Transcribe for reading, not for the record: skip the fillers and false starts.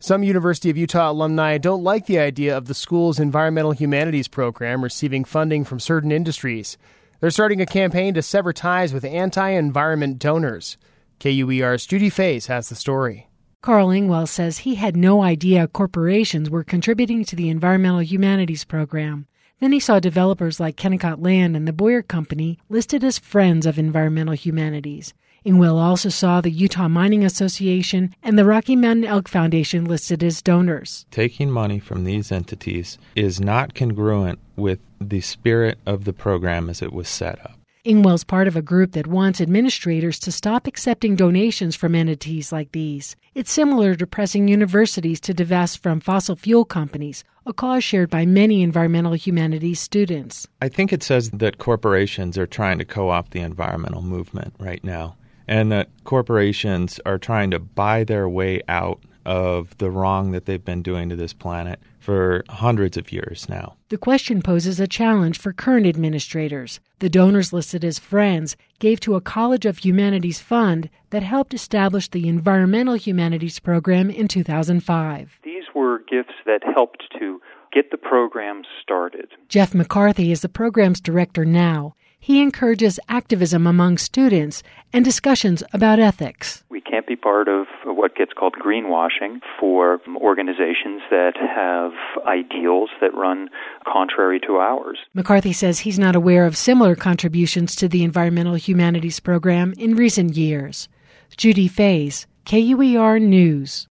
Some University of Utah alumni don't like the idea of the school's environmental humanities program receiving funding from certain industries. They're starting a campaign to sever ties with anti-environment donors. KUER's Judy Faze has the story. Carl Ingwell says he had no idea corporations were contributing to the environmental humanities program. Then he saw developers like Kennecott Land and the Boyer Company listed as friends of environmental humanities. Ingwell also saw the Utah Mining Association and the Rocky Mountain Elk Foundation listed as donors. Taking money from these entities is not congruent with the spirit of the program as it was set up. Ingwell's part of a group that wants administrators to stop accepting donations from entities like these. It's similar to pressing universities to divest from fossil fuel companies, a cause shared by many environmental humanities students. I think it says that corporations are trying to co-opt the environmental movement right now, and that corporations are trying to buy their way out of the wrong that they've been doing to this planet for hundreds of years now. The question poses a challenge for current administrators. The donors listed as friends gave to a College of Humanities fund that helped establish the Environmental Humanities program in 2005. These were gifts that helped to get the program started. Jeff McCarthy is the program's director now. He encourages activism among students and discussions about ethics. We can't be part of what gets called greenwashing for organizations that have ideals that run contrary to ours. McCarthy says he's not aware of similar contributions to the Environmental Humanities program in recent years. Judy Faze, KUER News.